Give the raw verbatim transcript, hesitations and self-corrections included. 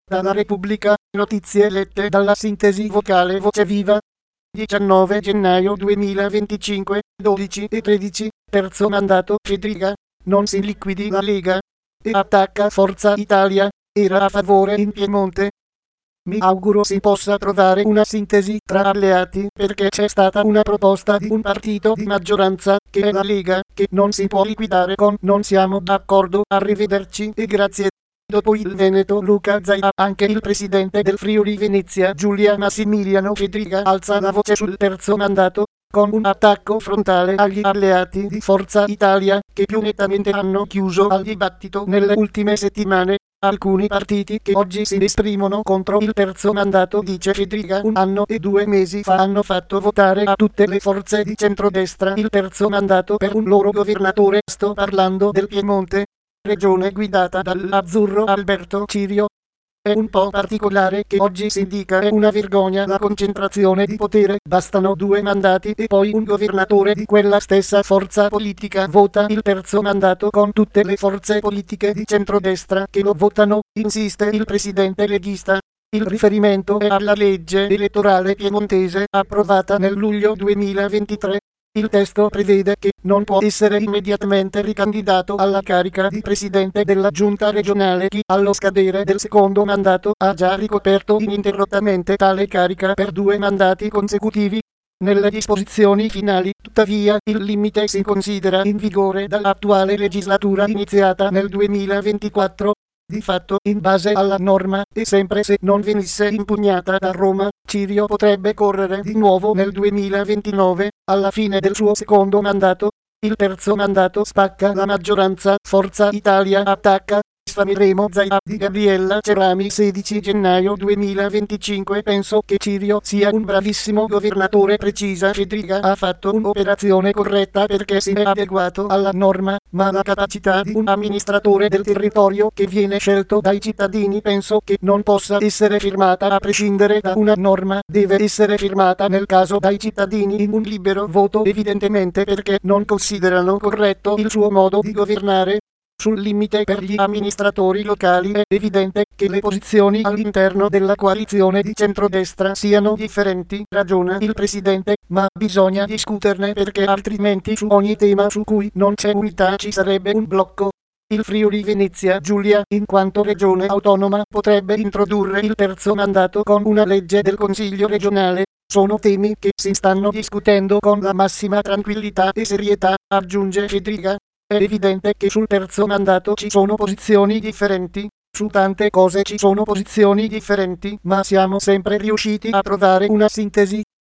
Dalla Repubblica, notizie lette dalla sintesi vocale Voce Viva. diciannove gennaio duemilaventicinque, dodici e tredici, terzo mandato Fedriga, non si liquidi la Lega. E attacca Forza Italia, era a favore in Piemonte. Mi auguro si possa trovare una sintesi tra alleati perché c'è stata una proposta di un partito di maggioranza, che è la Lega, che non si può liquidare con non siamo d'accordo, arrivederci e grazie. Dopo il Veneto Luca Zaia, anche il presidente del Friuli Venezia Giulia Massimiliano Fedriga alza la voce sul terzo mandato, con un attacco frontale agli alleati di Forza Italia, che più nettamente hanno chiuso al dibattito nelle ultime settimane. Alcuni partiti che oggi si esprimono contro il terzo mandato, dice Fedriga, un anno e due mesi fa hanno fatto votare a tutte le forze di centrodestra il terzo mandato per un loro governatore. Sto parlando del Piemonte, regione guidata dall'azzurro Alberto Cirio. È un po' particolare che oggi si dica è una vergogna la concentrazione di potere, bastano due mandati e poi un governatore di quella stessa forza politica vota il terzo mandato con tutte le forze politiche di centrodestra che lo votano, insiste il presidente leghista. Il riferimento è alla legge elettorale piemontese approvata nel luglio duemilaventitré. Il testo prevede che non può essere immediatamente ricandidato alla carica di presidente della giunta regionale chi, allo scadere del secondo mandato, ha già ricoperto ininterrottamente tale carica per due mandati consecutivi. Nelle disposizioni finali, tuttavia, il limite si considera in vigore dall'attuale legislatura iniziata nel duemilaventiquattro. Di fatto, in base alla norma, e sempre se non venisse impugnata da Roma, Cirio potrebbe correre di nuovo nel duemilaventinove, alla fine del suo secondo mandato. Il terzo mandato spacca la maggioranza, Forza Italia attacca. Sfameremo Zaia di Gabriella Cerami. Sedici gennaio duemilaventicinque. Penso che Cirio sia un bravissimo governatore, precisa Fedriga. Ha fatto un'operazione corretta perché si è adeguato alla norma, ma la capacità di un amministratore del territorio che viene scelto dai cittadini penso che non possa essere firmata a prescindere da una norma, deve essere firmata nel caso dai cittadini in un libero voto, evidentemente perché non considerano corretto il suo modo di governare. Sul limite per gli amministratori locali è evidente che le posizioni all'interno della coalizione di centrodestra siano differenti, ragiona il presidente, ma bisogna discuterne perché altrimenti su ogni tema su cui non c'è unità ci sarebbe un blocco. Il Friuli Venezia Giulia, in quanto regione autonoma, potrebbe introdurre il terzo mandato con una legge del Consiglio regionale. Sono temi che si stanno discutendo con la massima tranquillità e serietà, aggiunge Fedriga. È evidente che sul terzo mandato ci sono posizioni differenti, su tante cose ci sono posizioni differenti, ma siamo sempre riusciti a trovare una sintesi.